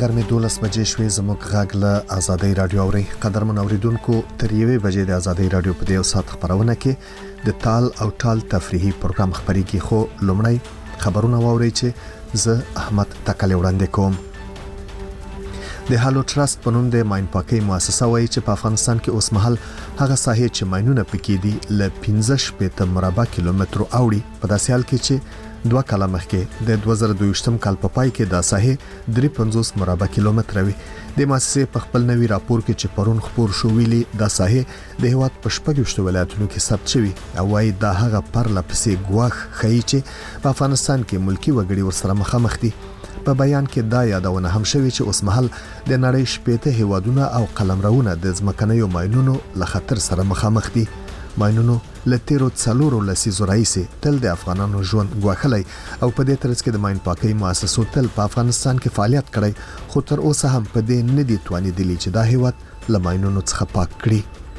غرمې 12 بجې شوې. زموږ غږ له آزادۍ رادیو اوري. قدرمن اوریدونکو تر یوې بجې د آزادۍ رادیو په دې سات خبرونه کې د تال او ټال تفریحي پروګرام خبريږي. خو لومړی خبرونه واوري چې زه احمد تکل وړاندې کوم. د هالو ټرست په نوم د ماین پاکي مؤسسه وایي چې په افغانستان کې اوس مهال هغه ساحې چې ماینونه پکې دي ل 15 مربع کیلومتر اوړي. په داسې حال کې چې 2 کاله مخکې د 2022م کال په پای کې د ساحې 53 مربع کیلومتر وي. د مؤسسې په خپل نوي راپور کې چې پرون خبر شو ویلي د ساحې د هیواد په شپږشت ولایتونو کې ثبت شوی او وايي دا هغه پرله پسې ګواښ ښیي چې په افغانستان کې ملکی وګړي ورسره مخامخ دي. په بیان کې دا یادونه هم شوی چې اوس مهال د نړۍ شپېته هیوادونه او قلمرونه د ځمکنیو ماینونو له خطر سره مخامخ دي. ماینونو لتیرو څلورو لسیزو راځي تل د افغانانو ژوند ګواښلای او په دې ترڅ کې د ماین پاکي مؤسسو تل په افغانستان کې فعالیت کړی، خو تر اوسه هم په دې نه دي توانیدلی چې دا هیواد له ماینونو څخه پاک کړي.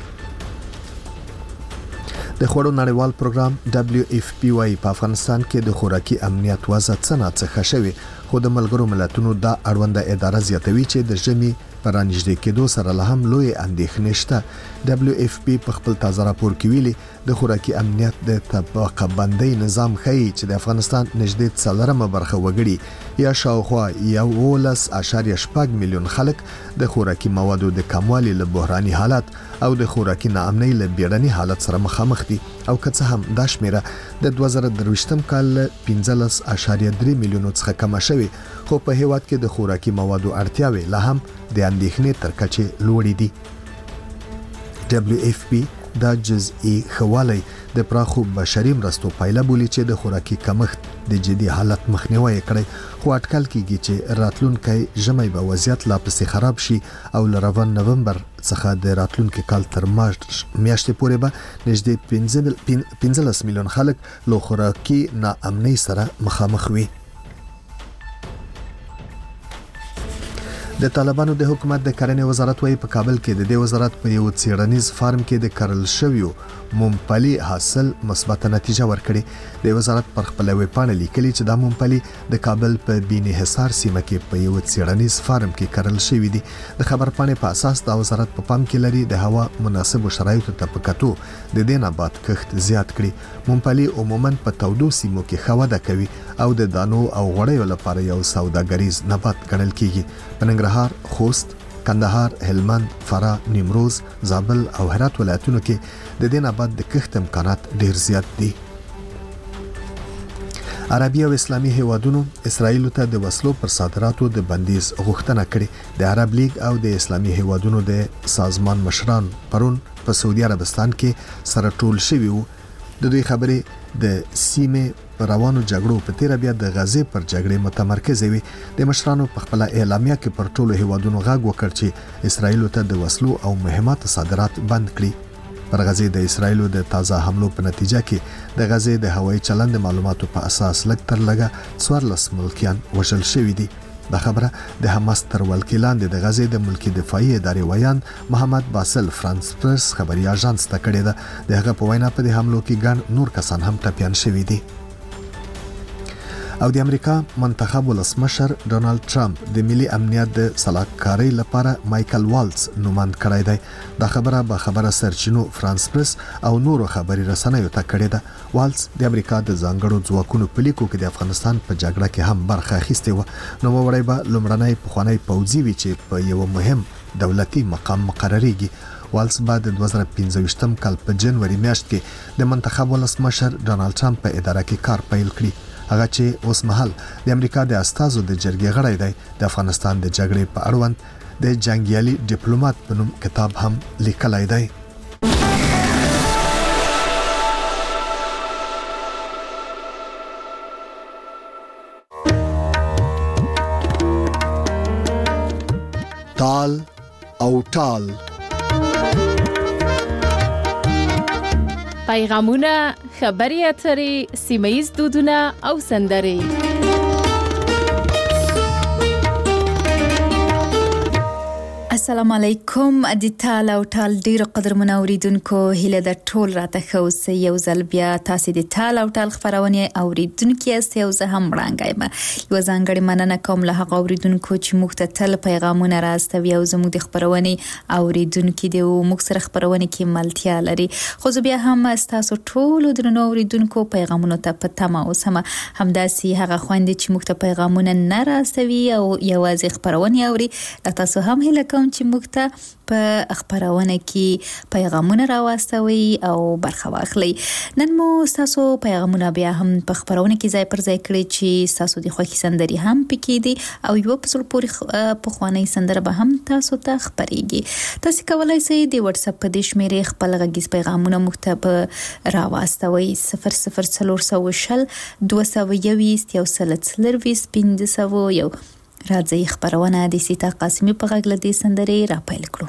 د خوړو نړیوال پروګرام WFP وايي په افغانستان کې د خوراکي امنیت وضع څنګه شوی، خو د ملګرو ملتونو دا اړونده اداره زیاتوي چې د ژمي پرانیژدې کېدو سره له هم لوی اندېښنې شته. WFP په خپل تازه راپور کې ویلي د خوراکي امنیت د طبقه بندۍ نظام ښیي چې د افغانستان نږدې 4 برخه وګړي یا شاوخوا 11.8 میلیون خلک د خوراکي موادو د کموالي له بحراني حالت او د خوراکي ناامنۍ له بیړني حالت سره مخامخ دي. او که څه هم دا شمیره د 2023م کال 15.3 میلیونو څخه کم شوی، خو په هیواد کې د خوراکي موادو اړتیاوې لا هم د اندېښنې تر کچې لوړې دي. WFP دا جزئی خوالی د پراخو بشري مرستو پایله بولی چې د خوراکي کمښت د جدي حالت مخنیوي کړي، خو اټکل کیږي چې راتلونکي ژمي به وضعیت لا پسې خراب شي او ل نومبر څخه د راتلونکي کال تر مارچ میاشتې پورې به نږدې 15 میلیون خلک له خوراکي ناامنۍ سره مخامخ وي. د طالبانو د حکومت د کرنې وزارت وايي په کابل کې د دې وزارت په یو څیړنیز فارم کې د کرل شویو ممپلی حاصل مثبت نتیجه ورکړي. د وزارت پر خپل ویب پاڼه لیکلي چې دا ممپلی د کابل په بینی حصار سیمه کې په یو څیړنیز فارم کې کرل شوی دي. د خبر پاڼې په اساس د وزارت په پام کې لري د هوا مناسب شرایطو ته په کتو د دې نبات کښت زیات کړي. ممپلی عموما په تودو سیمو کې خوده کوي او د دانو او غوړیو لپاره یو سوداګریز نبات ګڼل کیږي. په ننګرهار، خوست، کندهار، هلمند، فراه، نیمروز، زابل او هرات ولایتونو کې د دې نبات د کښت امکانات ډیر زیات دي. عربي او اسلامي هیوادونو اسرائیل ته د وسلو پر صادراتو د بندیز غوښتنه کړې. د عرب لیگ او د اسلامي هیوادونو د سازمان مشران پرون په سعودي عربستان کې سره ټول شوي وو. د دوی خبرې د سیمه روانو جګړو په تیر بیا د غزې پر جګړې متمرکز وي. د مشرانو په خپل اعلامیه کې پر ټولو هیوادونو غږ وکړ چې اسرائیل ته د وسلو او مهمات صادرات بند کړي. پر غزې د اسرائیل د تازه حملو په نتیجه کې د غزې د هوایي چلند معلوماتو په اساس لږ تر لږه 14 ملکیان وژل شوي دي. دا خبره د حماس تر ولکې لاندې د غزې د ملکی دفاعي ادارې ویان محمد باسل فرانس پرس خبري اژانس ته کړی ده. د هغه په وینا په دې حملو کې ګڼ نور کسان هم ټپیان شوي دي. او د امریکا منتخب ولسمشر ډونالد ټرمپ د ملي امنیت د صلاحکارۍ لپاره مایکل والز نوماند کړی دی. دا خبره سرچینو فرانس پرس او نورو خبري رسنیو ته کړې ده. والز د امریکا د ځانګړو ځواکونو په لیکو کې د افغانستان په جګړه کې هم برخه اخیستې و. نو وړي به لومړنۍ پخوانی پوځي وی چې په یو مهم دولتي مقام مقرریږي. والز بعد د 2015م کال په جنوري میاشت کې د منتخب ولسمشر ډونالد ټرمپ په اداره کې کار پیل کړی. هغه چې اوس مهال د امریکا د استازو د جرګې غړی دی. د افغانستان د جګړې په اړوند د جنگیالي ډیپلوماټ په نوم کتاب هم لیکلی دی. تال او ټال پیغامونه، خبري اترې، سیمه‌ییز دودونه او سندرې. السلام علیکم د تعالی او تعالی ډیر قدر منوریدونکو هله د ټول راته خو یو ځل بیا تاسو د تعالی او تعالی خبرونه اوریدونکو یاست یو زه هم وړاندایم یو ځانګړي مننه کوم له هغه اوریدونکو چې مختتل پیغامونه راستوي او زموږ د خبرونه اوریدونکو د موږ سره خبرونه کې ملتیا لري خو بیا هم تاسو ټول د اوریدونکو پیغامونه ته پته ما اوسمه همداسي هغه خويندې چې موږ ته پیغامونه نه راستوي او یوازې خبرونه اوري تاسو هم هله کوم چې موږ ته په خبرونه کې پیغامونه راوستوي او برخه واخلي نن مو تاسو پیغامونه بیا هم په خبرونه کې ځای پر ځای کړی چې تاسو د خوښي سندري هم پکې دي او یو په څل پوری په خواني سندره به هم تاسو ته خبريږي تاسو کولای شئ د واتس اپ په د شمیرې خپل غږیز پیغامونه مختب راوستوي 0040 220 یو سلسلروي سپیندسو یو راځي خبرونه د سیتا قاسمی په غږ لدی سندري را پیل کړو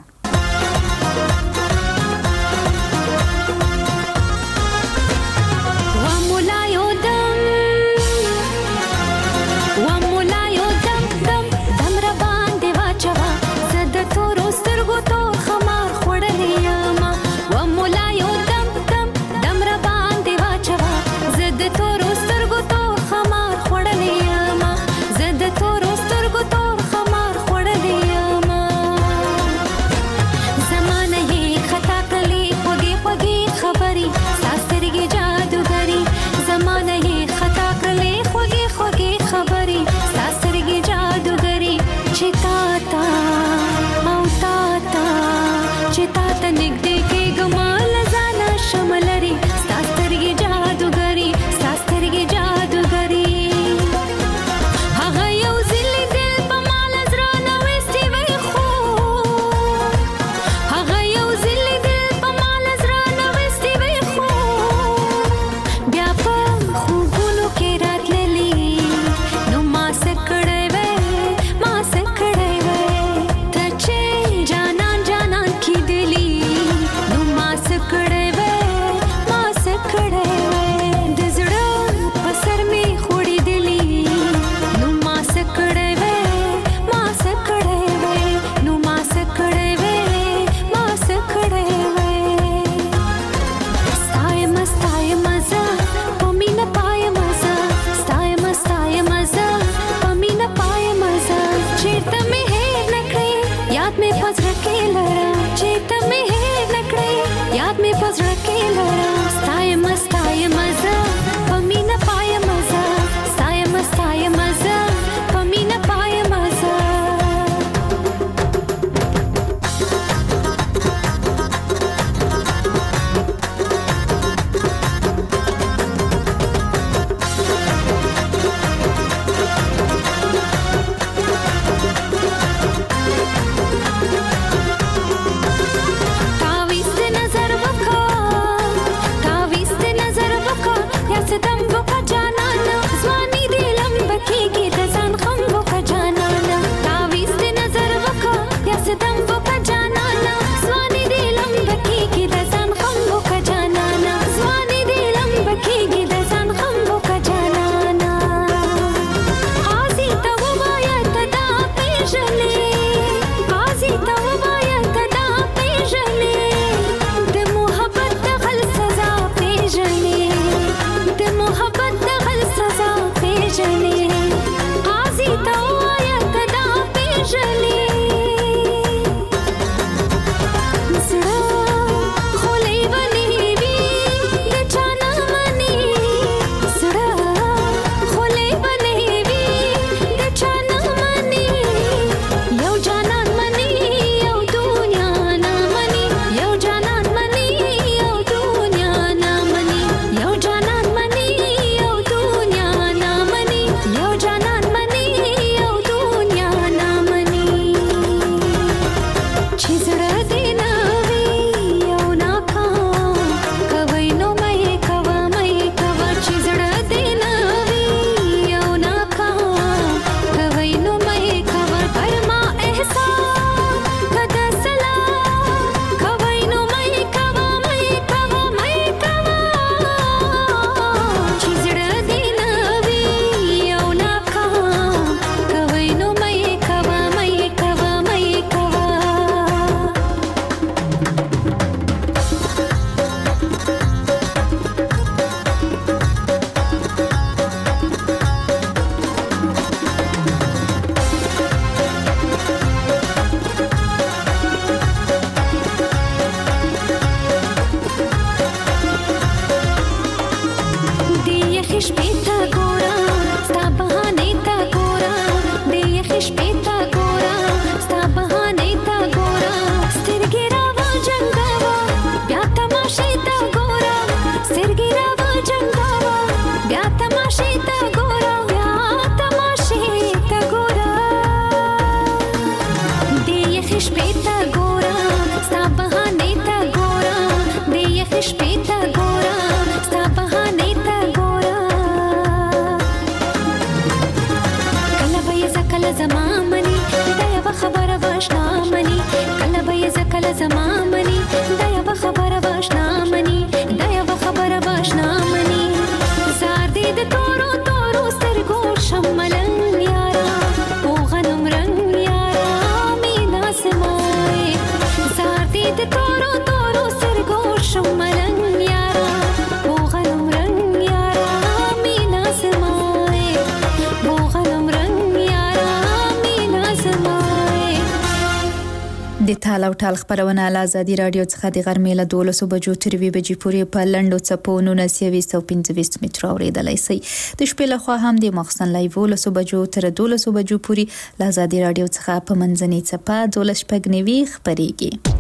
تال او ټال خبرونه له ازادي رادیو څخه د غرمې له 12 بجو تر 2 بجې پورې په لنډو څپو 1925 متر اوریدلای شئ. د شپې له خوا هم د مخصن لایو له 12 بجو تر 12 بجو پورې له ازادي رادیو څخه په منځنۍ څپه 12 شپږنوي خبريږي.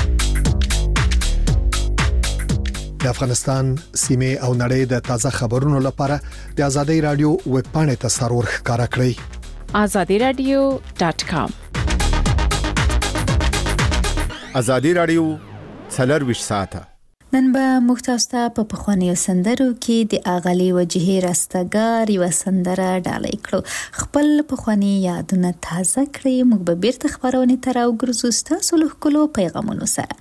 د افغانستان سیمه او نړۍ د تازه خبرونو لپاره د ازادي رادیو ویب پاڼې ته سرور ښکارا کړئ azadiradio.com. ازادي رادیو 24 ساعته. نن به موږ تاسو ته په پخوانیو سندرو کې د اغلی وجهي راستګار یو سندره ډالۍ کړو. خپل پخوانی یادونه تازه کړئ. موږ به بیرته خبرونه تر او ګرځو تاسو له خپل پیغامونو سره.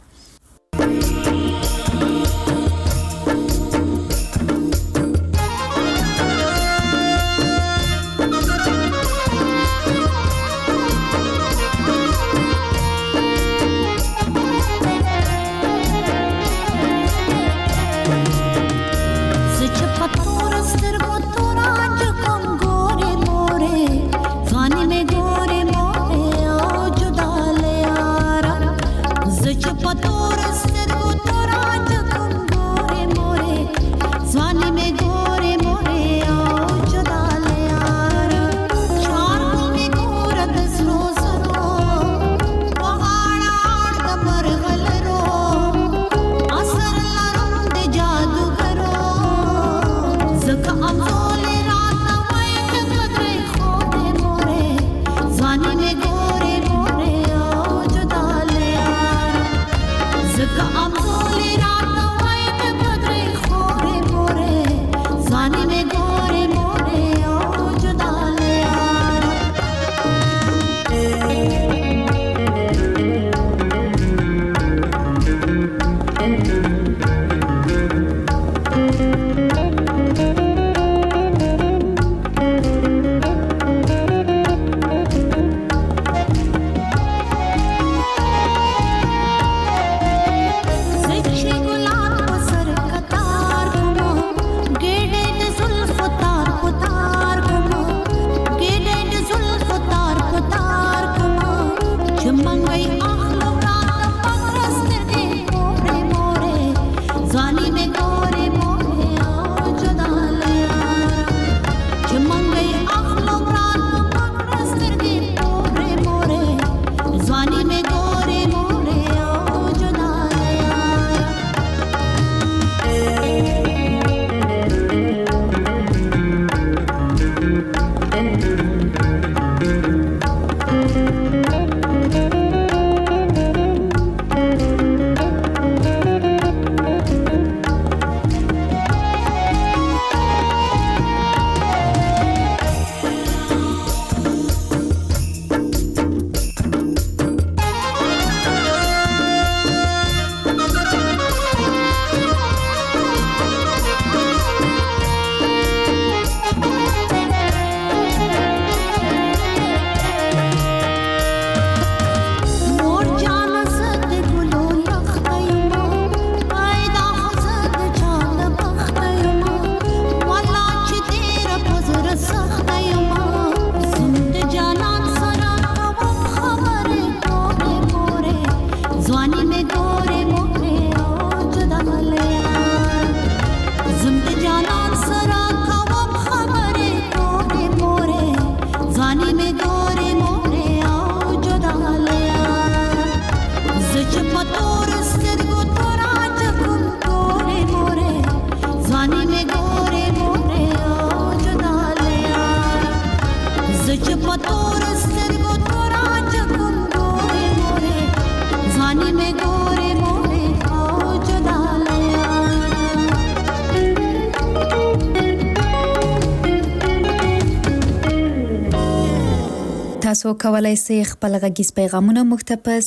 تاسو کولای شئ خپل غږیز پیغامونه موږ ته په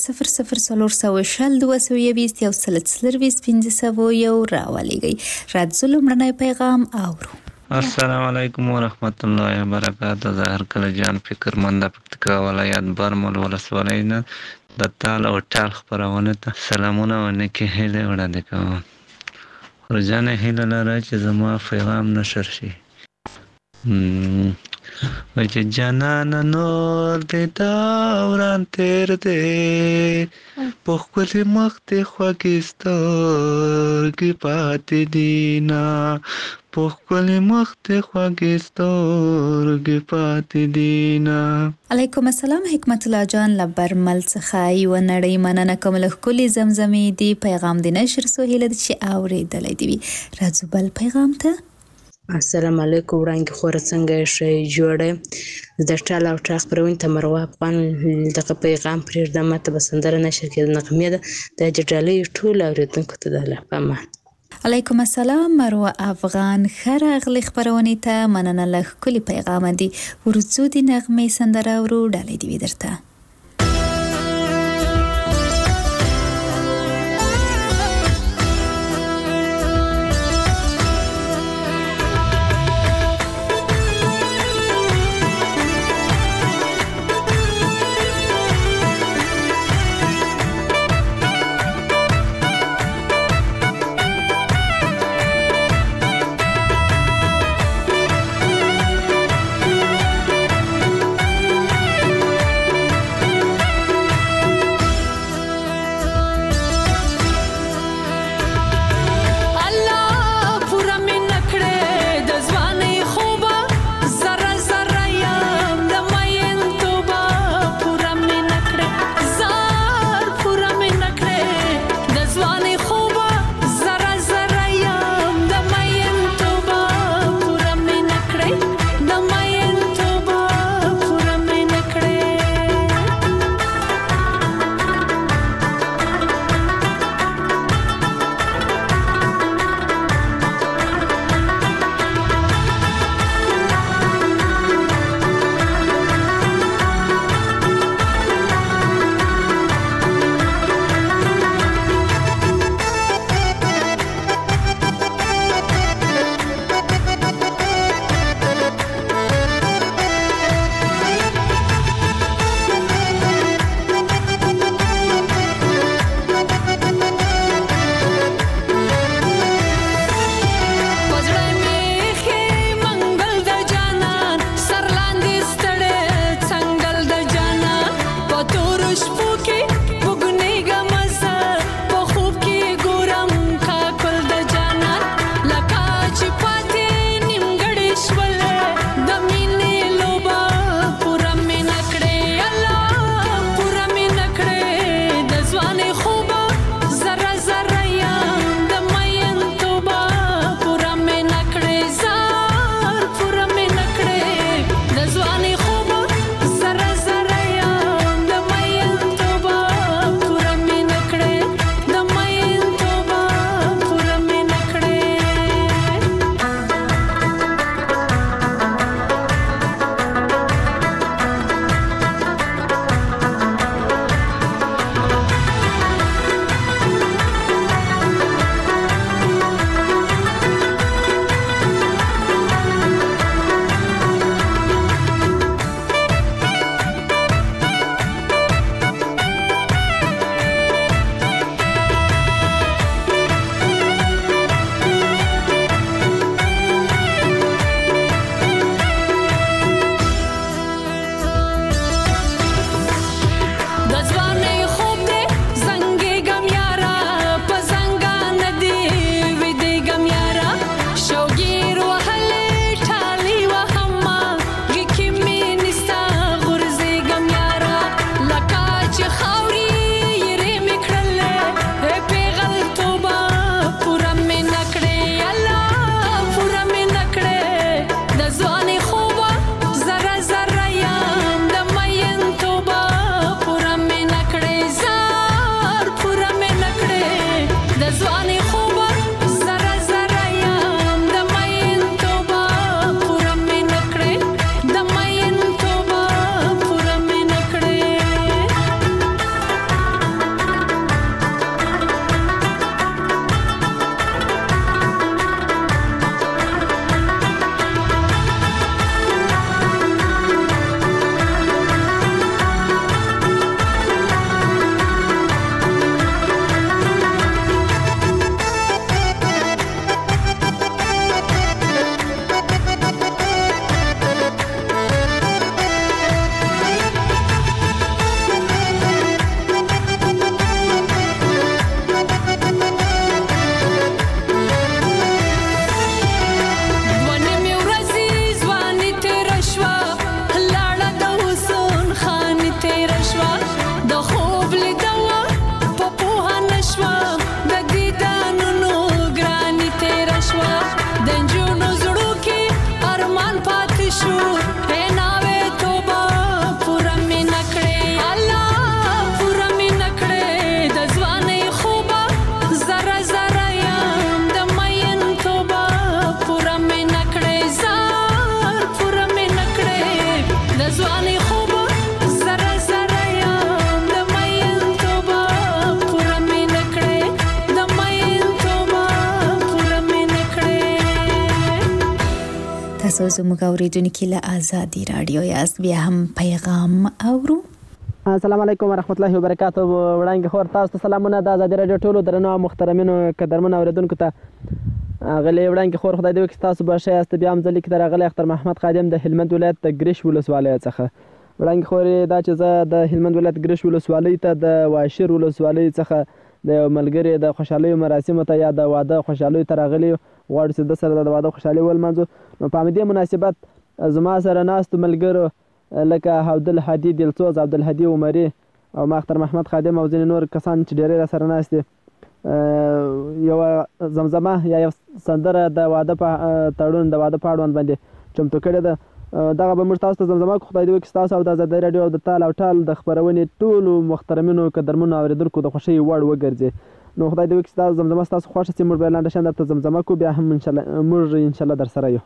00422 راولېږئ. راځو لومړنی پیغام اورو. السلام علیکم ورحمت الله وبرکاته. زهر کله جان فکرمند پکتیکا ولایت برمل ولسوالۍ نه د تال او ټال خبرونه ته سلامونه او نیکه هیله وړاندې کوم. ورځنه هیله لرم چې زما پیغام نشر شي. وای چې جانان نور دې دا وران تیر دې په ښکلي مخ دې خوږې سترګې پاتې دينا په ښکلي مخ دې خوږې سترګې پاتې دينا. علیکم السلام حکمت الله جان لبرمل څخه یو نړۍ مننه کوم له کلی زمزمې دی پیغام دی نشر سو هله چې اوریدلې دی راځو بل پیغام ته. السلام علیکم وړاندې خور څنګه شي جوړه د ټال او ټاخ پرون ته مروه افغان دغه پیغام پرېږدم ته بسندره نشر کې نغمه ده د جټالي ټول اوریدونکو ته ده لپاره. علیکم السلام مروه افغان خراغلی خبرونه ته مننه له کلی پیغام دی ورڅو دی نغمه سندره ورو ډالې دی درته. تاسو زموږ اوریدونکو له آزادي رادیو یاست. بیا هم پیغام اورو. السلام علیکم ورحمت الله وبرکاتہ. وړاندې خور تاسو ته سلامونه د آزادي رادیو ټولو درنو محترمینو قدرمنو اوریدونکو ته. غلې وړاندې خور خدای دې وکړي تاسو به ښه یاست. بیا هم زه لیک راغلی اختر محمد خادم د هلمند ولایت د ګرش ولسوالۍ څخه. وړاندې خور دا چې زه د هلمند ولایت ګرش ولسوالۍ ته د واشر ولسوالۍ څخه د ملګري د خوشحالیو مراسمو ته یا د واده خوشحالیو ته راغلی غواړو چې د سره د واده خوشحالي ولمانځو. نو په همدې مناسبت زما سره ناستو ملګرو لکه عبدالهادي دلسوز، عبدالهادي عمري او ما اختر محمد خادم او ځینې نور کسان چې ډېری را سره ناست دي یوه زمزمه یا یو سندره د واده په تړون د واده په اړوند باندې چمتو کړې ده. دغه به موږ تاسو ته زمزمه کو. خدای دې وکړي ستاسو او د آزادۍ راډیو او د تال او ټال د خپرونې ټولو محترمینو قدرمنو اورېدونکو د خوښۍ وړ وګرځي. نو خدای دې وکړي ستاسو زمزمه ستاسو خوښه شي. موږ به لنډه شان درته زمزمه کو، بیا هم موږ انشاءالله در سره یو.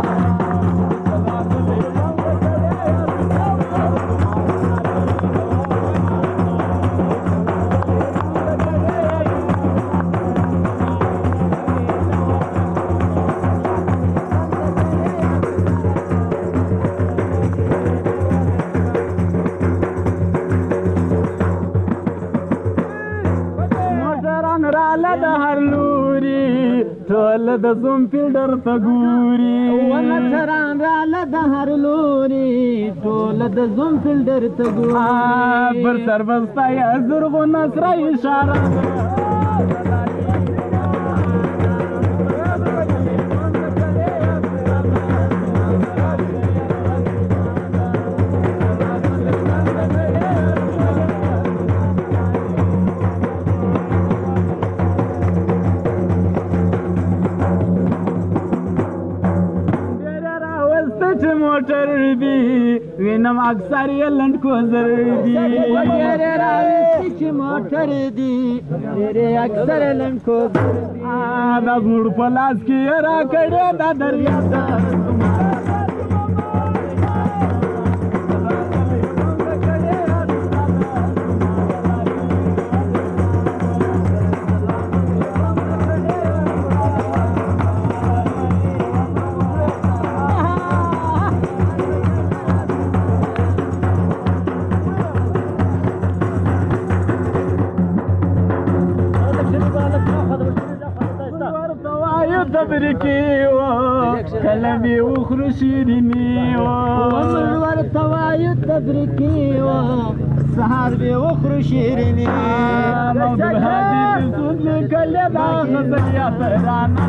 ټول د زوم فیلډر ته ګوري ونټران راله د هر لوري ټول د زوم فیلډر ته ګوري پر سر بستا یا زرغونه سره اشاره موټر دی وینم اکثر یې لنډ کوزر دی ډېرې راوستي چې موټر دی ډېرې اکثر لنډ کوزر دی د زموږ په لاس کې یې راکړې دا دریا ته کله مې وخورو شیریني ومر ورته وایو تبریکي سهار مې وخورو شیریني عبدالهادي دلسوز لیکلې دا غزل یا ترانه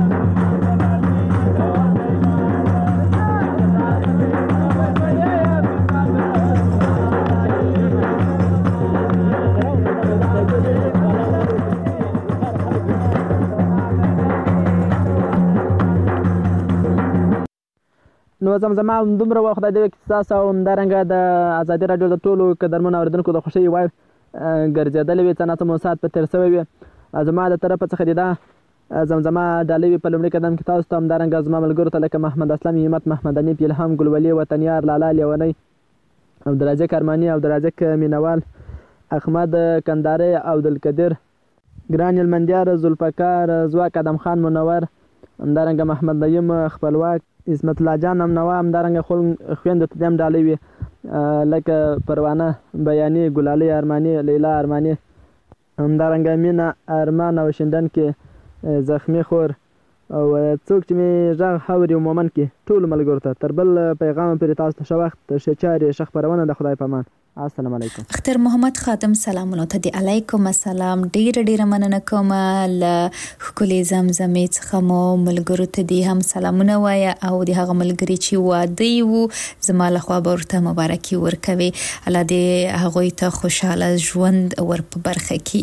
نو زمزمه دومره وخت د تاسو او همدارنګه د آزادي راډیو د ټولو قدرمنو اوریدونکو د خوښۍ وړ ګرځېدلې وي. څه ناڅه مو ساعت په تېر شوی وي. زما د طرفه څخه دې دا زمزمه ډالۍ وي په لومړي قدم کې تاسو ته همدارنګه زما ملګرو ته لکه محمد اسلم، همت محمدني، الهام ګلولي، وطنیار، لالا لیونی، عبدالرزاق ارماني، عبدالرزاق مینوال، احمد کنداري، عبدالقدیر، ګران المندیار، ذوالفقار، ځواک، ادم خان منور، همدارنګه محمد نعیم خپلواک، عصمت الله جان هم نوا، همدارنګه خویندو ته هم ډالۍ وي لکه پروانه، بیاني، ګلالۍ ارماني، لیلا ارماني، همدارنګه مینا ارمان او شندن کې زخمی خور او څوک چې مې غږ اوري عموما کې ټولو ملګرو ته تر بل پیغام پورې تاسو ته ښه وخت، ښه چارې، ښه خپرونه. د خدای په امان. السلام علیکم. اختر محمد خادم سلامونه ته دی. علیکم السلام. ډیره مننه کوم له ښکلې زمزمې څخه مو ملګرو ته دی هم سلامونه وایه او د هغه ملګري چې واده وو زما لخوا به ورته مبارکي ورکوي. الله دې هغوی ته خوشحاله ژوند ور په برخه کې.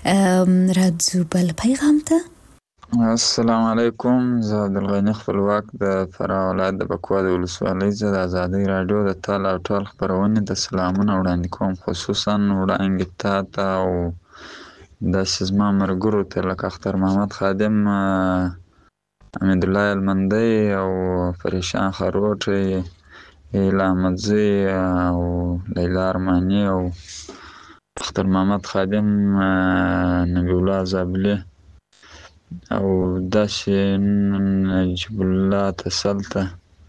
راځو بل پیغام ته. السلام علیکم. زه عبدالغني خپلواک د فراه ولایت د بکوا د ولسوالۍ زه د آزادۍ راډیو د تال او ټال خپرونې د سلامونه وړاندې کوم، خصوصا وړاندې تا ته او داسې زما ملګرو ته لکه اختر محمد خادم، حمید الله المندی او پریشان خروټی، هیله احمدزی او لیلا ارماني او اختر محمد خادم، نبی الله زابلي او داسې نجیب الله تسلته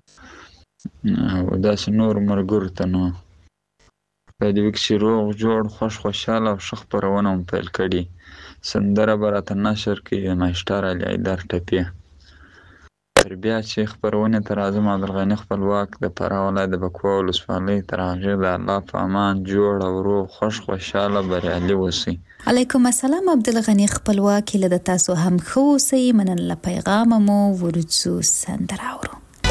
او داسې نور ملګرو ته نو په دې کې چې روغ جوړ خوشحاله او ښه خپرونه هم پیل کړي. سندره به راته نشر کړي د ماسټر علي حیدر ټپې. تر بیا چې خپرونې ته راځم عبدالغني خپلواک د فراه ولایت د بکواه ولسوالۍ تر هغې د الله په امان جوړ او روغ خوشحاله بریالي اوسئ. علیکم السلام عبدالغني خپلواک، هیله د تاسو هم ښه اوسئ. مننه له پیغامه مو ورځو سندره اورو.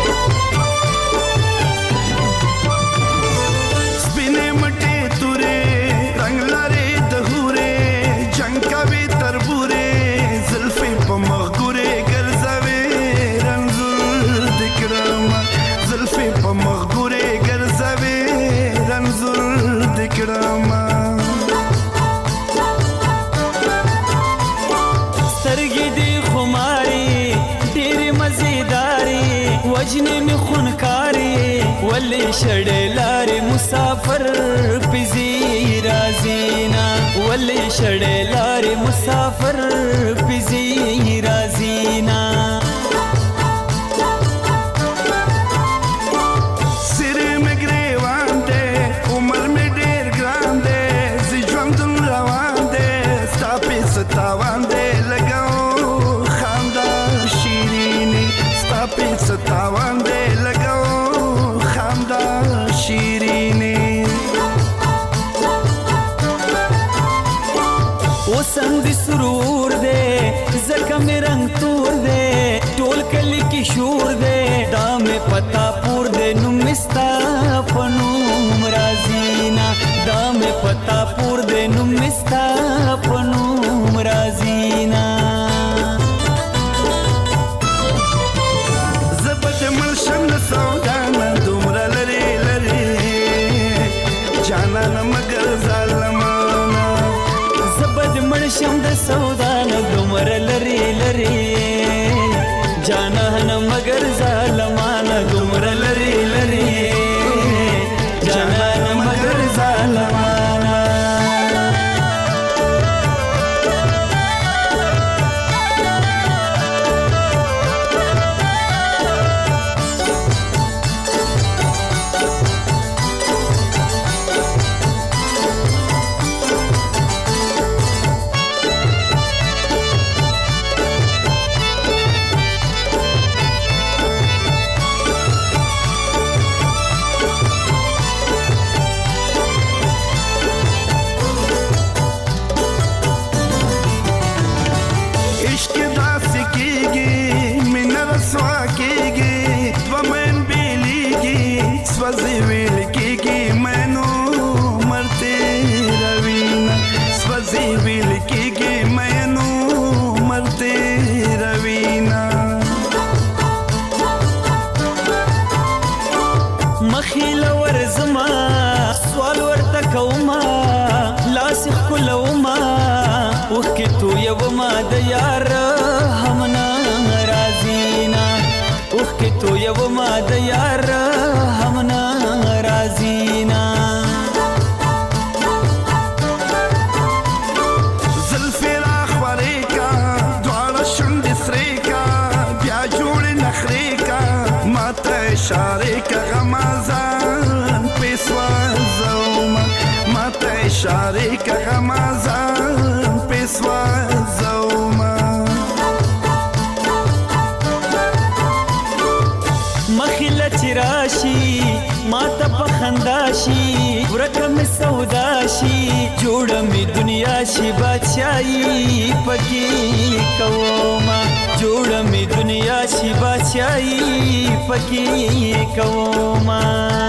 سپینې مټې تورې رنګ لرې د هورې جنګ کوي تربورې زلفې په مخ ګورې ګرځوي رنځور د کړمه زلفې په مخ ګورې ګرځوي رنځور د کړمه سترګې دې خماري ډېرې مزېداري وجنې مې خونکاري ولې شړې لارې مسافر پزي رازینا ولې شړې لارې مسافر پزي رازینا سره مې ګریوان دې عمر مې ډېر ګران دې زه ژوند روان دې ستا په ستاوان دې لګاو خندا شیریني ستا په ستاوان دې لګاو خندا شیریني وسم دې سرور دې زکه مې رنگ تور دې ټول کلی کې شور دې دا مې پتا پور دې نو مستا پنوم رازینا دا مې پتا پور دې نو مستا پنوم رازینا زبد ملشم د سودانا دومره لري لري جانان مگر ظالمانا زبد ملشم د سودانا دومره لري لري جانان مگر ظالمانا دومره لري لري جانان مگر ظالمانا سوځي ویل کېږي مینو مرته روینا سوځي ویل کېږي مینو مرته روینا مخیل ورزما سوال ورته کوما لاس کولوما وکه تو یو ما د یار همنا رازینا وکه تو یو ما د یار همنا رازینا زلفی را خوری کا دوار شند سری کا بیا جوڑ نخری کا ماتا اشاره کا غمازان پیسوا زوما ماتا اشاره کا غمازان پیسوا زوما مخیله چراشی ماته په خندا شي ورکه مې سودا شي جوړه مې دنیا شي بادشاہي پکې کوما جوړه مې دنیا شي بادشاہي پکې کوما.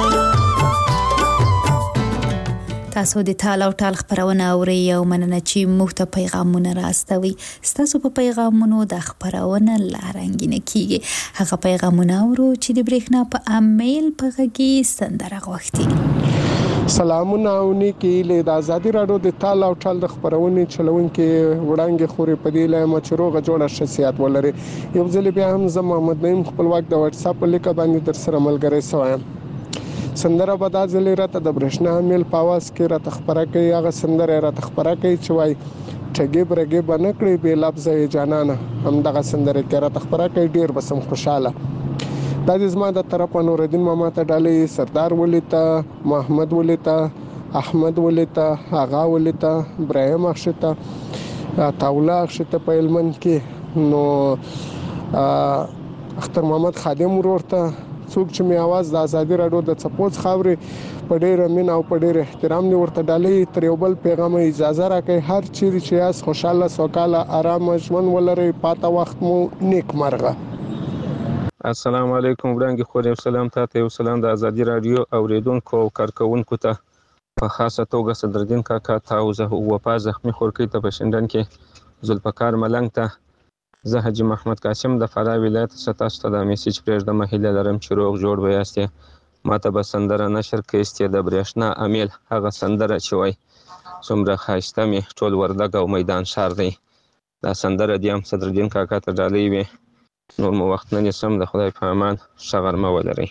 تاسو د تال او ټال خبرونه اورئ او مننه چې موږ ته پیغامونه راستوي. ستاسو په پیغامونو د خبرونه لارنګینه کیږي. هغه پیغامونه اورو چې د برېښنا په امیل په غږی سندره غوښتي. سلامونه او نیکی له د ازادي رادیو د تال او ټال د خبرونه چلونکو وړاندې خوري په دې لای مچروغه جوړه شخصیت ولري. یو ځل بیا هم زه محمد نعیم خپلواک د واتس اپ لیک باندې در سره ملګری سوایم. سندره به دا ځلې راته د برېښنا میل په आवाज کې راته خبره کوي. هغه سندره راته خبره کوي چې وای ټګي برګي باندې کړی به لفظ یې جانانه هم دغه سندره کې راته خبره کوي. ډیر بسم خوشاله دا د زما د طرفه نورالدین ماما ته ډالۍ، سردار ولی ته، محمد ولی ته، احمد ولی ته، آغا ولی ته، ابراهیم اخشي ته، تاولا اخشي ته په هلمند کې، نو اختر محمد خادم ورور ته، څوک چې می आवाज د ازادي راډیو د چپوز خاوري په ډېر مين او په ډېر احترام نه ورته ډالۍ. تر یو بل پیغام اجازه راکړئ، هر چیرې چې یاست خوشاله سوکاله آرام ژوند ولرئ، پاته وخت مو نیک مرغه. السلام علیکم وړاندې خو یو سلام تاسو، یو سلام د ازادي راډیو اوریدونکو او کارکونکو ته، په خاصه توګه صدرالدین کاکا ته او زه وفا زخمی خورکی ته په شندن کې، ذوالفقار ملنګ ته، زه حاجی محمد قاسم د فراه ولایت څخه تاسو ته د میسج پرېږدم. هیله لرم چې روغ جوړ به یاستئ. ماته به سندره نشر کړئ د برېښنا امیل، هغه سندره چې وایي څومره ښایسته مې ټول وردګ او میدان ښار دی. دا سندره دې هم صدرالدین کاکا ته ډالۍ وي. نور مو وخت نه نیسم، د خدای په امان، ښه غرمه ولرئ.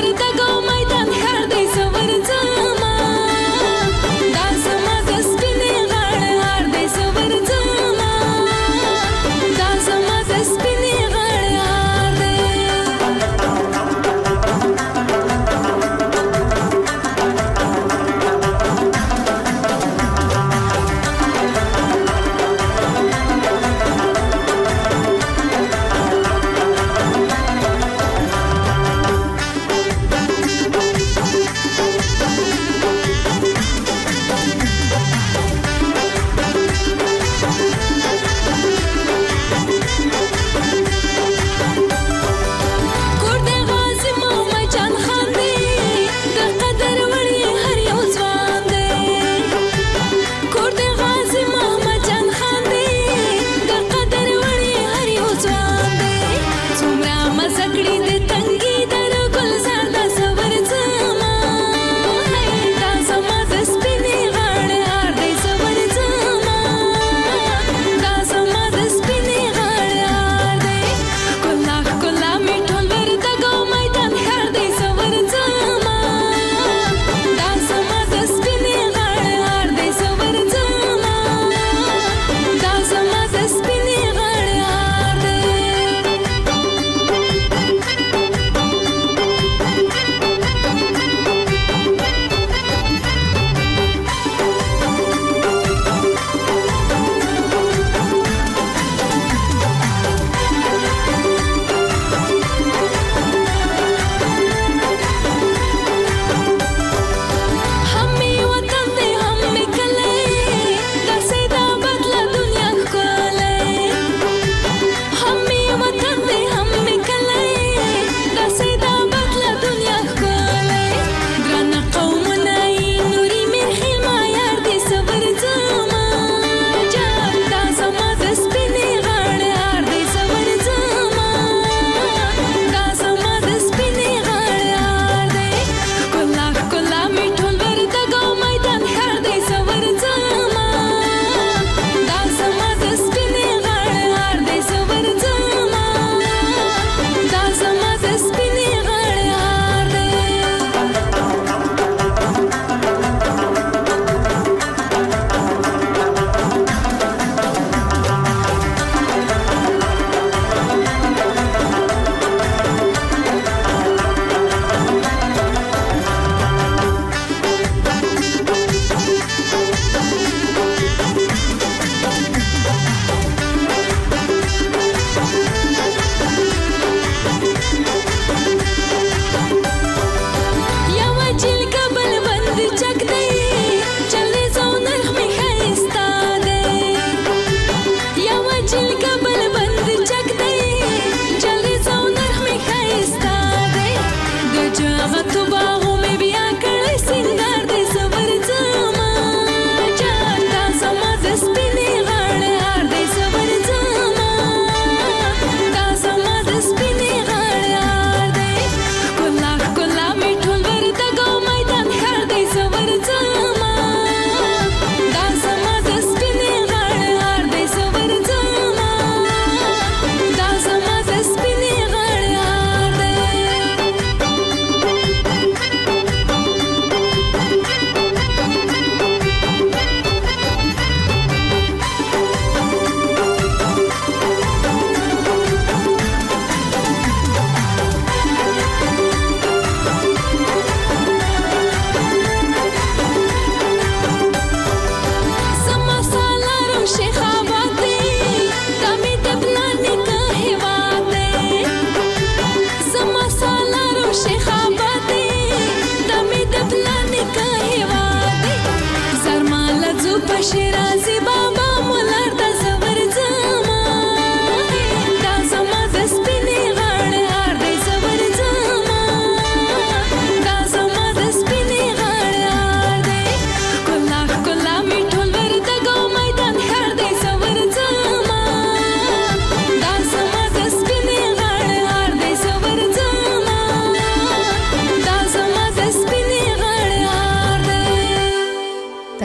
Spinning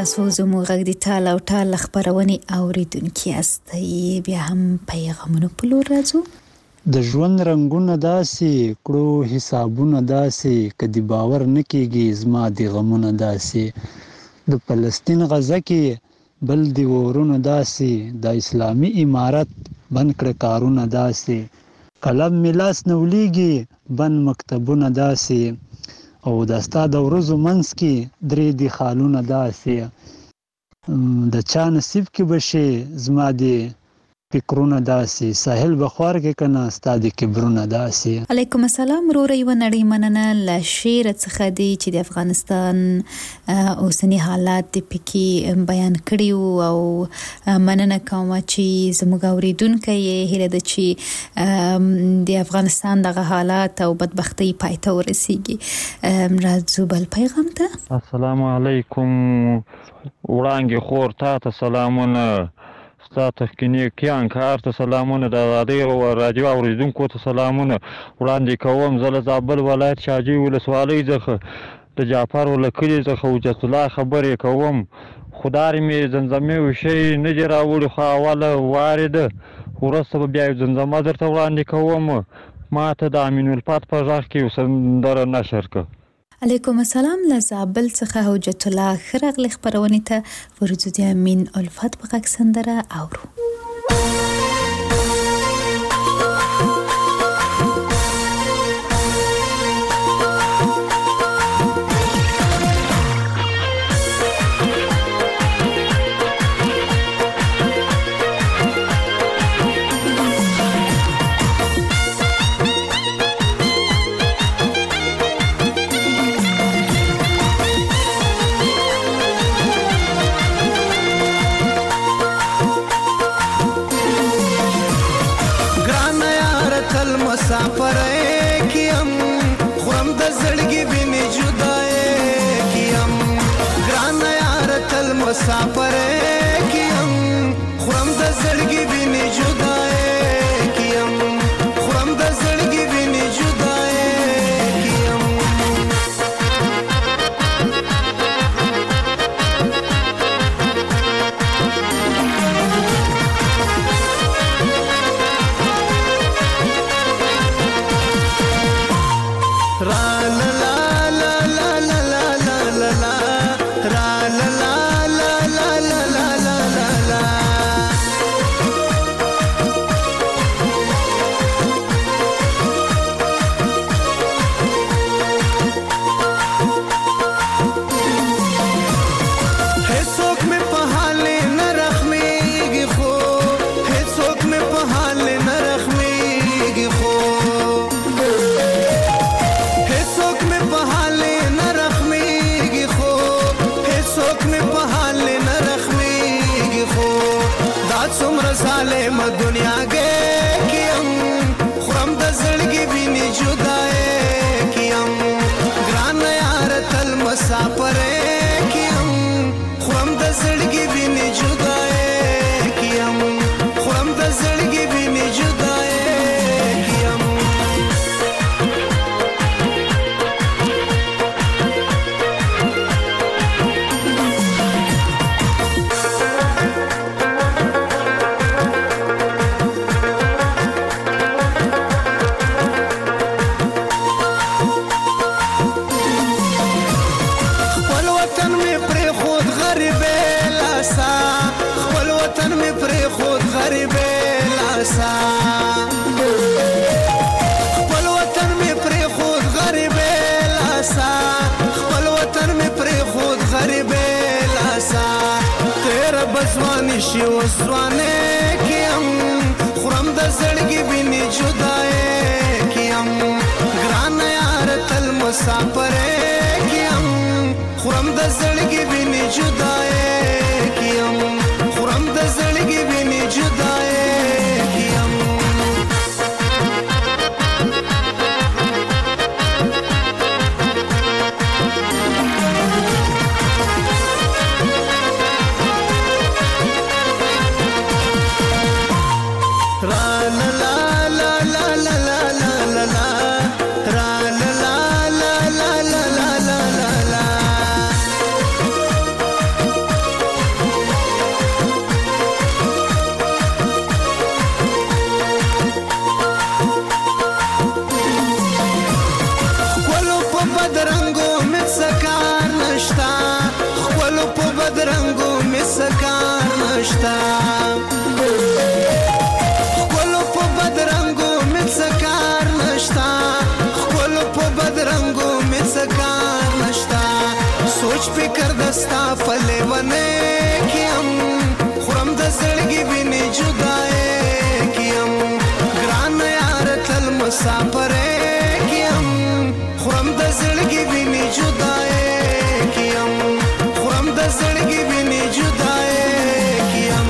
تاسو زموږ غږ د ټال او ټال خبرونې اوریدونکي یاستئ. بیا هم پیغامونو په لور راځو. د ژوند رنگونه داسې کړو حسابونه داسې کدی باور نکېږي زما د غمونه داسې د فلسطین غزه کې بل دی ورونه داسې د اسلامی امارت بند کړ کارونه داسې قلم ملاس نولیږي بند مکتبونه داسې او دستا د ورځو منځ کې درې دی خالونه داسې د چا نصیب کې بشي زما دی فکرونه داسې ساحل بخوار کې کنه ستا د کبرونه داسې. علیکم السلام روري و نړۍ مننه له شعر څخه دی چې د افغانستان اوسنی حالات د پکې بیان کړي او مننه کوم چې زموږ اوریدونکو یې هیله ده چې د افغانستان دغه حالات او بدبختی پای ته ورسیږي. راځو بل پیغام ته. السلام علیکم وړانګې خور ته سلامونه ستا تخکینی کیان کار ته سلامونه د رادیو اوریدونکو ته سلامونه وړاندې کوم. زه له زابل ولایت شاجوی ولسوالۍ څخه د جعفر ولکلي څخه حجت الله خبرې کوم. خدای مې زمزمې وشي نه دی راوړي خو اوله وارده وروسته بیا زمزمه درته وړاندې کوم. ما ته د امین الفات په غږ کې یو سندره نشر کړه. علیکم السلام له زابل څخه حجت الله خرغلی خبرونې ته ورځو د امین الفت په غږ سندره اورو. مسافر کیم خورم د زړګي ویني جدای کیم ګران یار تل مسافر کیم خورم د زړګي ویني جدای کیم خورم د زړګي ویني جدای کیم. ظالم دنیا کې کیم خورم د زړګي ویني جدای کیم ګران یار تل مسافر کیم خورم د زړګي ویني جدای کیم خورم د زړګي ویني جدای کیم. خپل وطن می پرې خود غریب لاسا خپل وطن می پرې خود غریب لاسا تیر بزوانی شي وسوانه کیم خورم د زړګي ویني جدای کیم ګران یار تل مسافر کیم خورم د زړګي ویني جدای کیم خورم د زړګي ویني جدای کیم. نشتا خپلو په بدرنګو مې څه کار نشتا خپلو په بدرنګو مې څه کار نشتا سوچ فکر دستا په لیونې کیم خورم د زړګي وینې جدای کیم ګران یار تل مسافرې کیم خورم د زړګي وینې جدای کیم خورم د زړګي وینې جدای کیم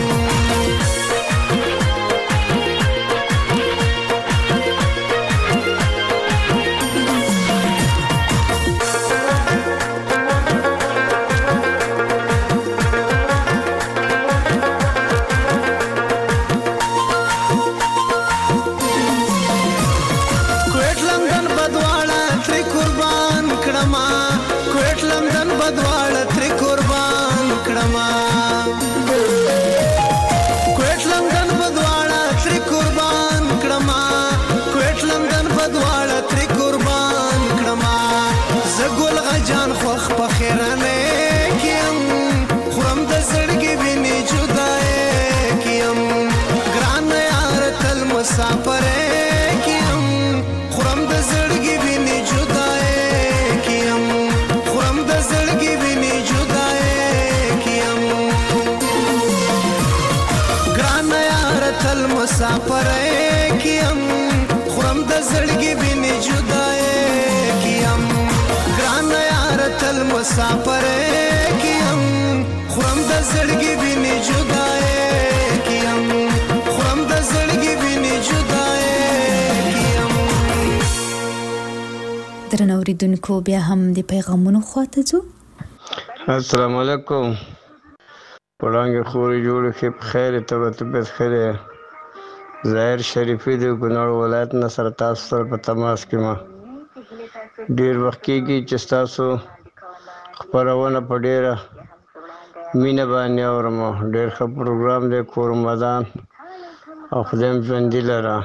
مسافرې کیم خورم د زړګي وینې جدای کیم خورم د زړګي وینې جدای کیم ګران یار تل مسافرې کیم خورم د زړګي وینې جدای کیم ګران یار تل مسافرې کیم خورم د زړګي وینې جدای کیم خورم د زړګي وینې جدای کیم درنو اوریدونکو بیا هم د پیغامونو خواته ځو السلام علیکم وړانګې خورې جوړې ښې په خیر ته به طبیعت ښه دی ظاهر شریفي د کونړ ولایت نه سره تاسو سره په تماس کې ما ډېر وخت کېږي چې ستاسو خپرونه په ډېره مینه باندې اورم ډېر ښه پروګرام دی کور رمضان او خدای م ژوندي لره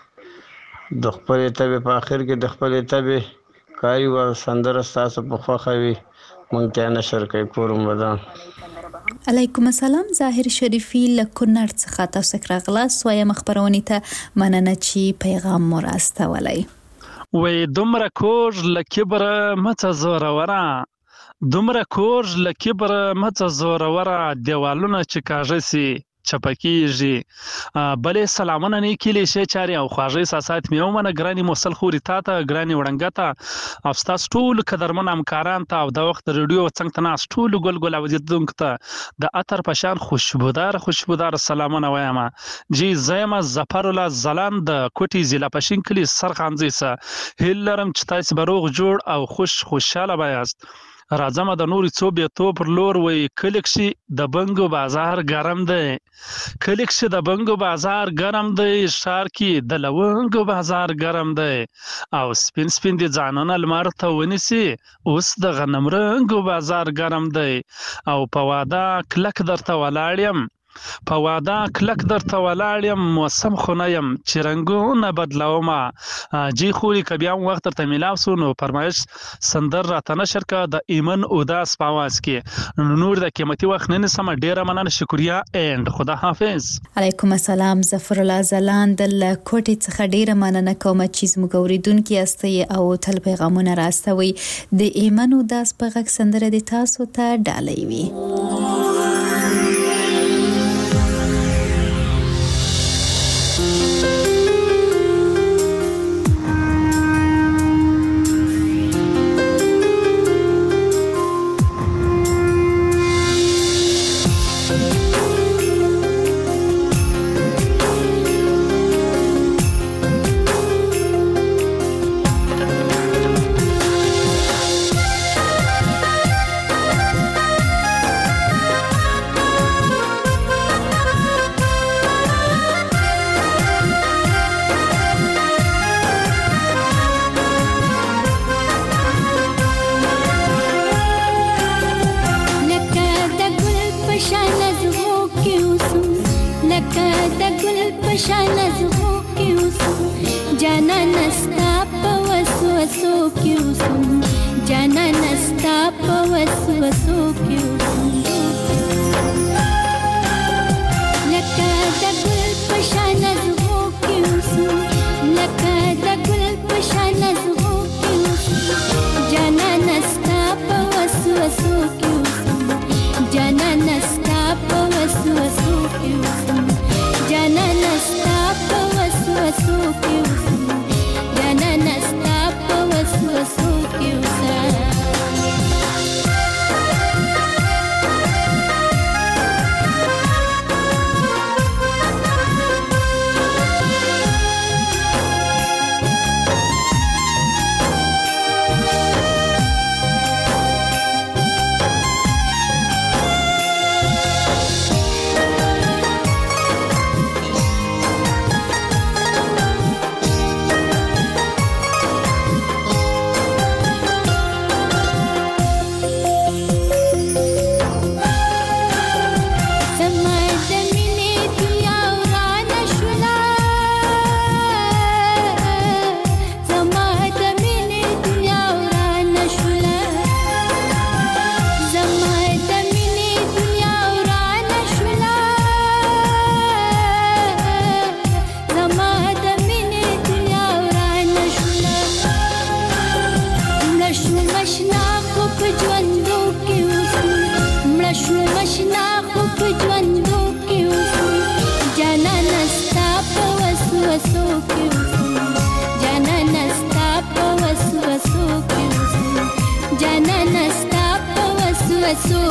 د خپلې طبې په آخر کې د خپلې طبې کاري و سندره ستاسو په خوښه وي موږ ته یې نشر کوي کور رمضان علیکم السلام ظاهر شریفي له کونړ څخه تاسو ته راغلاست وایم خپرونې ته مننه چې پیغام مو راستولی وی دومره کوږ له کبره مڅه زوروره دومره کوږ له کبره مڅه زوروره دیوالونه چې کاږه سي چپکیږي بلې سلامونه نیکې لیشې چارې او خواږه احساسات مې ومنه ګرانې موسل خوري تا ته ګرانې وړنګه ته او ستاسو ټولو قدرمن همکاران ته او د وخت د راډیو څنګ ته ناست ټولو ګل ګل اوریدونکو ته د عطر په شان خوشبودار سلامونه وایم جی زه یم ظفر الله ځلاند د کوټې ضلع پښین کلي سرخانځي څه هیله لرم چې تاسو به روغ جوړ او خوشحاله به یاست راځم د نورې څو بیتو پر لور وی کلیک شي د بنګو بازار ګرم دی کلیک شي د بنګو بازار ګرم دی ښار کې د لونګو بازار ګرم دی او سپین سپین دي ځانونه لمر ته ونیسي اوس د غنم رنګو بازار ګرم دی او په واده کلک درته ولاړ یم په واده کلک درته ولاړ یم موسم خو نه یم چې رنګونه بدلومه جی خوري که بیا هم وخت درته میلاو سو نو فرمایش سندر راته نشر که د ایمن اوداس په اواز کې نور د قیمتي وخت نه نیسم ډېره مننه شکریا اینډ خدا حافظ علیکم السلام ظفر الله ځلاند له کوټې څخه ډېره مننه کوم چې زموږ اورېدونکي یاستئ او تل پیغامونه راستوئ د ایمن اوداس په غږ سندره د تاسو ته ډالۍ وي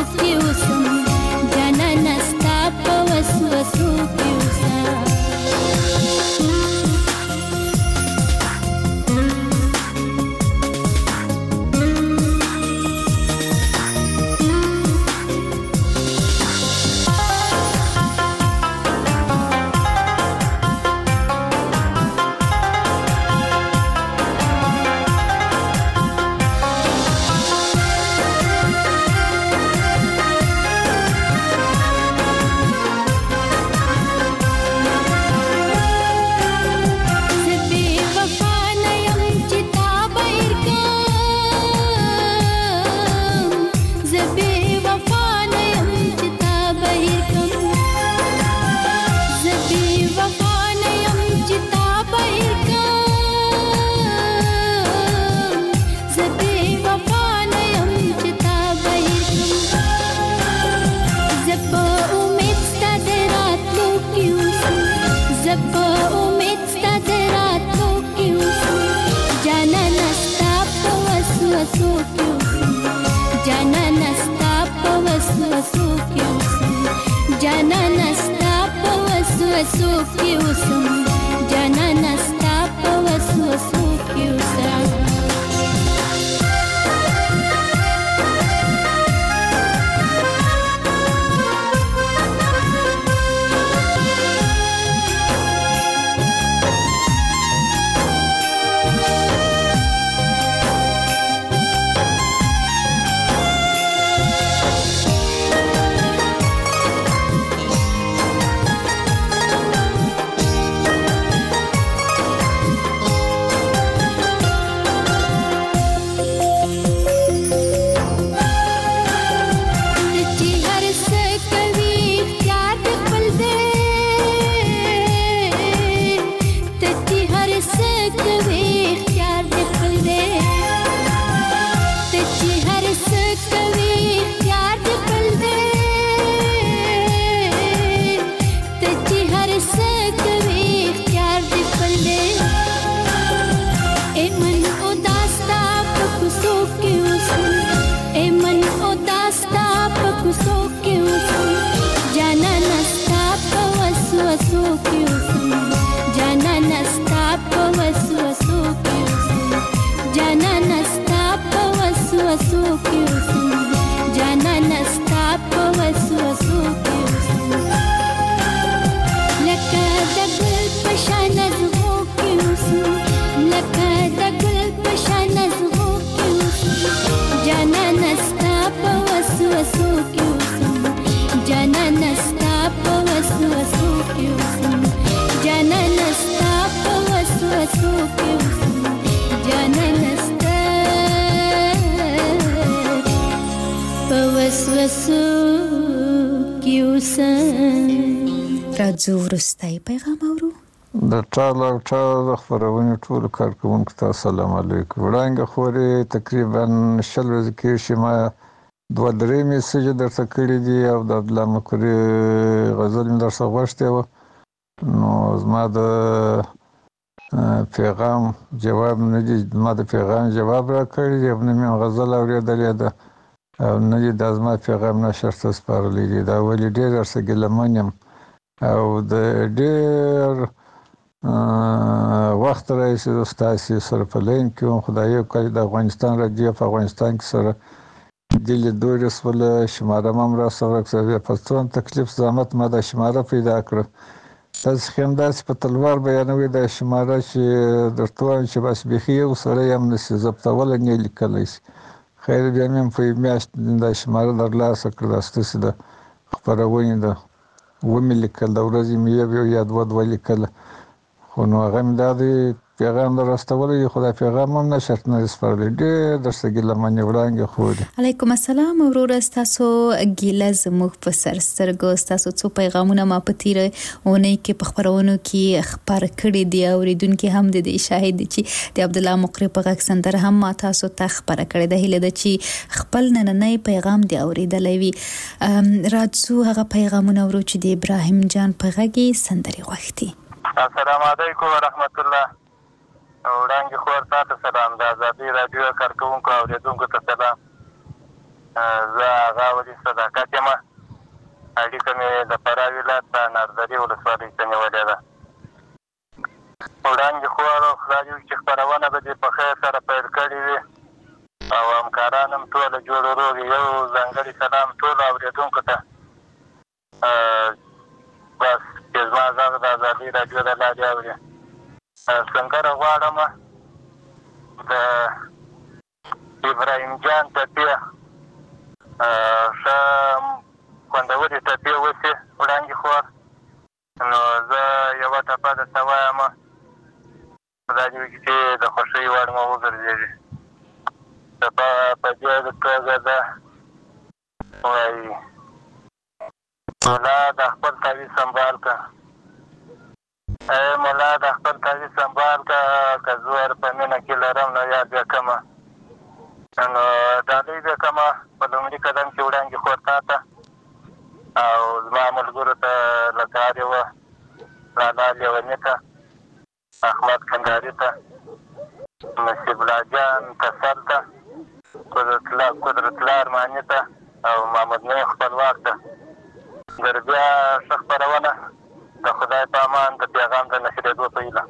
کې اوسم جانانه ستا په وسوسو کې اوسم راځو وروستی پیغام اورو. د ټال او ټال خبرونه ټول کارکونکو ته السلام علیکم. وړاندې خوري تقریبا 20 ورځې کې شمه 2-3 میسج درته کړی دی او د عبدالله مکری غزل مې درته غوښتي و نو زما د پیغام جواب نه دی ما د پیغام جواب را کړی دی او نه مې غزل اوریدلې ده او نه دی د زما پیغام نشرته سپارلې دی دا ولې ډېر درته ګلمنم او د ډېر وخت راځي د تاسو سره په لین کې خدای کوي د افغانستان راډیو په افغانستان کې سره دل دورس ول شماره ممر سره کوي پښتون تکلیف زحمت ما د شماره پیدا کړ تاسو هم داس په تلوار بیانوي د شماره چې درته چې بس بخي او سره هم نشي ضبطول نه لیکلی خیر بیا مې په میاشت د شماره درلاسه کړ داستې د خبرونه ده ومې لیکل د ورځې مې یو یا دوه لیکل خو نو هغه مې دا دی پیغام درستولې خدای پیغام هم نشرت نه سپارلی ډېر درسته ګیله منې وړاندې خوري. علیکم السلام وروره ستاسو ګیله زموږ په سر سترګو ستاسو څو پیغامونه ما په تیره اونۍ کې په خپرونو کې خبر کړي دي اوریدونکو هم د دې شاهد دي چې د عبدالله مقری په غږ سندره هم ما تاسو ته خبر کړي ده هله د چې خپل نننۍ پیغام دی اوریدلې وي راځو هغه پیغامونه ورو چې د ابراهیم جان په غږ سندري غوښتي. السلام علیکم ورحمت الله. وړاندې خور تاسو سلام د آزادۍ رادیو کارکونکو او اوریدونکو ته سلام. زه هغه ولي صداقت یم. اړیکه مې د فراه ولایت په ناردري ولسوالۍ ته نیولې ده. وړاندې خو خدای دې وکړي چې خپرونه به دې په خیر سره پیل کړې وي او همکاران هم ټوله جوړ روغ وي. یو ځانګړی سلام ټولو اورېدونکو ته. بس چې زما غږ د ازادۍ راډیو د لارې اوري. سندره غواړم د ابراهیم جان ټپې ښه خوندورې ټپې وسي وړاندې خور. نو زه یوه ټپه درته وایم، خدای دې وکړي چې د خوښۍ وړ مو وګرځېږي. ټپه په دې توګه ده، وایي ملا د خپل تعویض سنبال که، ای ملا د خپل تعویض سنبال که، که زور په مینه کې لرم نو یاد بیا کمه. نو ډالۍ بیا کمه په لومړي قدم کې وړاندې خور تا ته او زما ملګرو ته لکه هر یوه لالا لیوني ته، احمد کندهاري ته، نصیب الله جان تسل ته، قدرت الله ارماني ته او محمد نعیم خپلواک ته. در بیا ښه خپرونه د خدای په امان د پیغام د نشرېدو په هیله.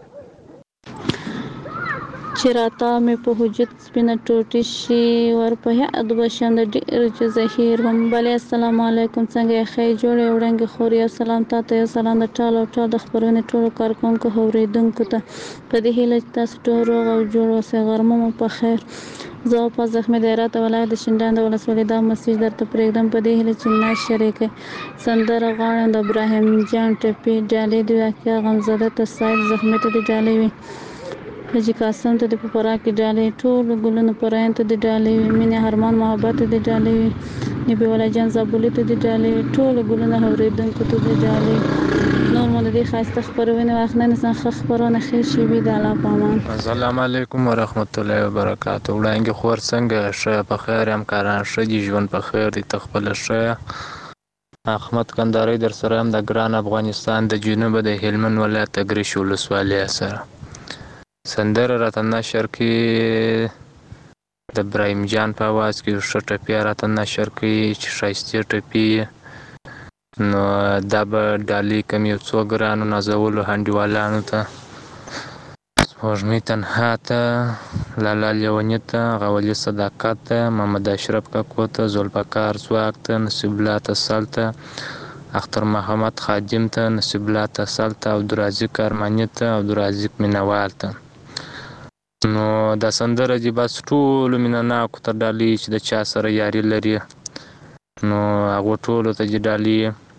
چې راته مې په حجت سپینه ټوټې شي ور په یاد بشم د ډېر چې زهیر وم. بلې السلام علیکم، څنګه یې ښې جوړې وړانګې خور؟ یو سلام تا ته، یو سلام د ټال او ټال د خپرونې ټولو کارکوونکو اورېدونکو ته په دې هیله چې تاسو ټول روغ او جوړ اوسئ. غرمه مو په خیر. زه په زخمي د هرات ولایت د شینډنډ د ولسوالۍ دا مسیج درته پرېږدم په دې هیله چې نه شریکه سندره غواړم د ابراهیم جان ټپې ډالۍ د واقعه غمزده ته سایل زخمي ته د ډالۍ وي، حاجي قاسم ته د په فراه کې ډالۍ، ټولو ګلونو پراین ته د ډالۍ وي، مینې هرمان محبت ته د ډالۍ وي، نبي ولا جان زابلي ته د ډالۍ وي، ټولو ګلونو اورېدونکو ته د ډالۍ. نور مو د دې ښایسته خپرونې واخلئ نسان ښه خپرونه ښې شي وي د الله په امان. السلام علیکم ورحمت الله وبرکاتو. وړانګې خور څنګه ښه په خیر یم؟ کاران ښه دي؟ ژوند په خیر دی؟ ته خپله ښه؟ احمد کندهاري در سره یم د ګران افغانستان د جنوبه د هلمند ولایت د ګرشي ولسوالۍ سره. سندره راته نشر کړي د ابراهیم جان په اواز کې ښه ټپې راته نشر کړي چې ښایستې ټپې. نو دا به ډالۍ کم یو څو ګرانو نازولو انډیوالانو ته، سپوږمۍ تنها ته، لالا لیوني ته، غولي صداقت ته، محمد اشرف کاکو ته، ذوالفقار ځواک ته، نصیب الله تسل ته، اختر محمد خادم ته، نصیب الله تسل ته، عبدالرزاق ارماني ته، عبدالرزاق مینوال ته. نو دا سندره دې بس ټولو مینه ناکو ته ډالۍ چې د چا سره یاري لري، نو هغو ټولو ته دې ډالۍ.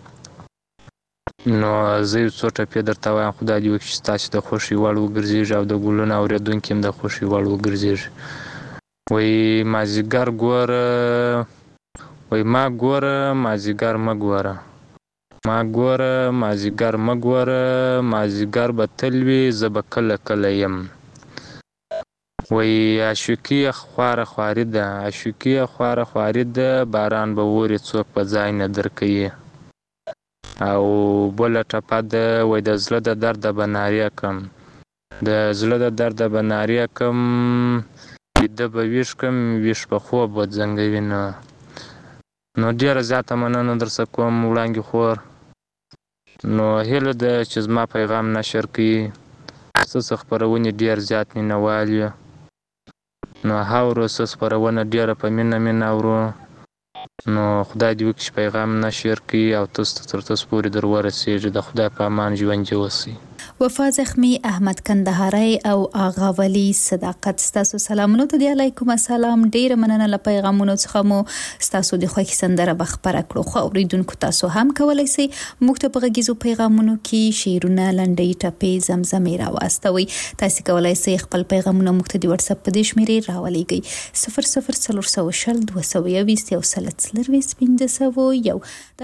نو زه یو څو ټپې درته وایم، خدای دې وکړي چې ستاسې د خوښې وړ وګرځېږي او د ګلونو اورېدونکي هم د خوښې وړ وګرځېږي. وایي مازدیګر ګوره، وایي ما ګوره مازدیګر مه ګوره، ما ګوره مازدیګر مه ګوره، مازدیګر به تل وي زه به کله کله یم. وایي عاشقي خواره خواري ده، عاشقي خواره خواري ده، باران به اوري څوک په ځای نه درکوي. او بله ټپه ده، وایي د زړه د درده به نارې کړم، د زړه د درده به نارې کړم، ویده به ویښ کړم، ویښ په خوب به ځنګوي نه. نو ډېره زیاته مننه در څه کوم وړانګې خور. نو هیله ده چې زما پیغام نشر کړي، څه خپرونې ډېر زیات مینوال وي. نو هاورو څه خپرونه ډېره په مینه اورو. نو خدای دې وکړي چې پیغام نشر کړي او تاسو ته تر تاسو پورې در ورسېږي. د خدای په امان ژوندي اوسئ. وفا زخمی، احمد کندهاری او آغا ولی صداقت، ستاسو سلامونو ته دی علیکم السلام. ډیره مننه له پیغامونو څخه مو ستاسو د خوښي سندره به خپره کړو. خو اوریدونکو تاسو هم کولی شئ موږ ته په غږیزو پیغامونو کې شعرونه، لنډۍ، ټپې، زمزمې راواستوئ. تاسو کولی شئ خپل پیغامونه موږ ته د واتس اپ په دې شمیرې راولېږئ 00 420 220 1 1501.